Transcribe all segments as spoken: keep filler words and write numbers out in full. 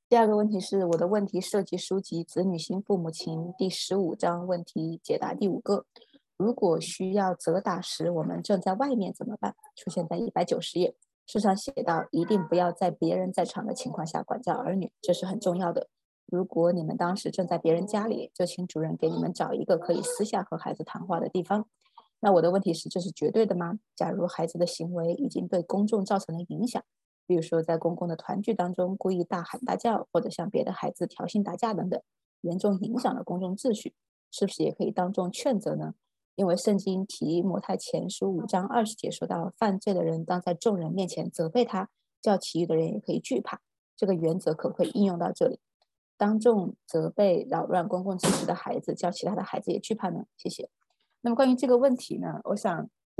第二个问题是，我的问题涉及书籍《子女心父母情》第十五章问题解答第五个。如果需要责打时，我们正在外面怎么办？出现在一百九十页。书上写道，一定不要在别人在场的情况下管教儿女，这是很重要的。如果你们当时正在别人家里，就请主人给你们找一个可以私下和孩子谈话的地方。那我的问题是，这是绝对的吗？假如孩子的行为已经对公众造成了影响，比如说在公共的团聚当中故意大喊大叫，或者向别的孩子挑衅打架等等，严重影响了公众秩序，是不是也可以当众劝责呢？因为圣经提摩太前书五章二十节说到，犯罪的人当在众人面前责备他，叫其余的人也可以惧怕。这个原则可不可以应用到这里？当众责备扰乱公共秩序的孩子，叫其他的孩子也惧怕呢？谢谢。那么关于这个问题呢，我想就是，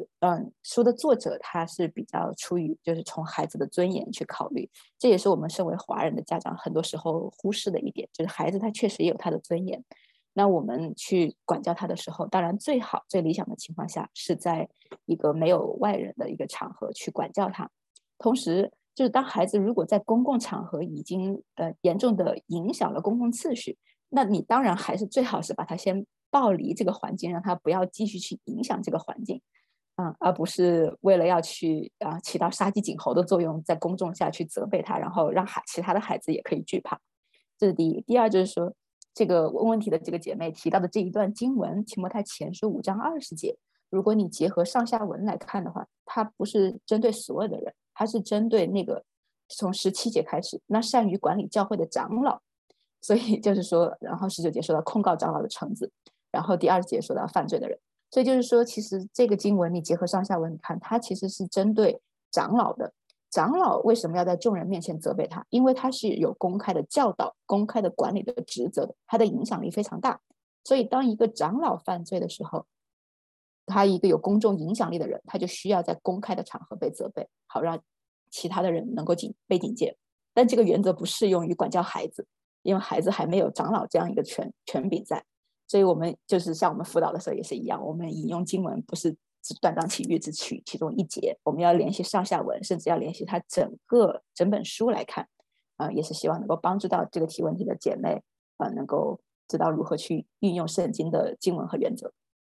嗯，书的作者他是比较出于就是从孩子的尊严去考虑，这也是我们身为华人的家长很多时候忽视的一点，就是孩子他确实也有他的尊严。那我们去管教他的时候，当然最好最理想的情况下是在一个没有外人的一个场合去管教他。同时，就是当孩子如果在公共场合已经呃严重的影响了公共秩序，那你当然还是最好是把他先抱离这个环境，让他不要继续去影响这个环境，嗯，而不是为了要去啊起到杀鸡儆猴的作用，在公众下去责备他，然后让孩其他的孩子也可以惧怕。这是第一。第二就是说，这个问问题的这个姐妹提到的这一段经文，提摩太前书五章二十节，如果你结合上下文来看的话，它不是针对所有的人，它是针对那个从十七节开始，那善于管理教会的长老。所以就是说，然后十九节说到控告长老的橙子，然后第二节说到犯罪的人。所以就是说，其实这个经文你结合上下文看，它其实是针对长老的。长老为什么要在众人面前责备他？因为他是有公开的教导、公开的管理的职责的，他的影响力非常大。所以当一个长老犯罪的时候，他一个有公众影响力的人，他就需要在公开的场合被责备，好让其他的人能够警被警戒。但这个原则不适用于管教孩子，因为孩子还没有长老这样一个权权柄在。所以我们就是像我们辅导的时候也是一样，我们引用经文不是只断章取义只取其中一节，我们要联系上下文，甚至要联系它整个整本书来看，啊、呃，也是希望能够帮助到这个提问题的姐妹，啊、呃，能够知道如何去运用圣经的经文和原则。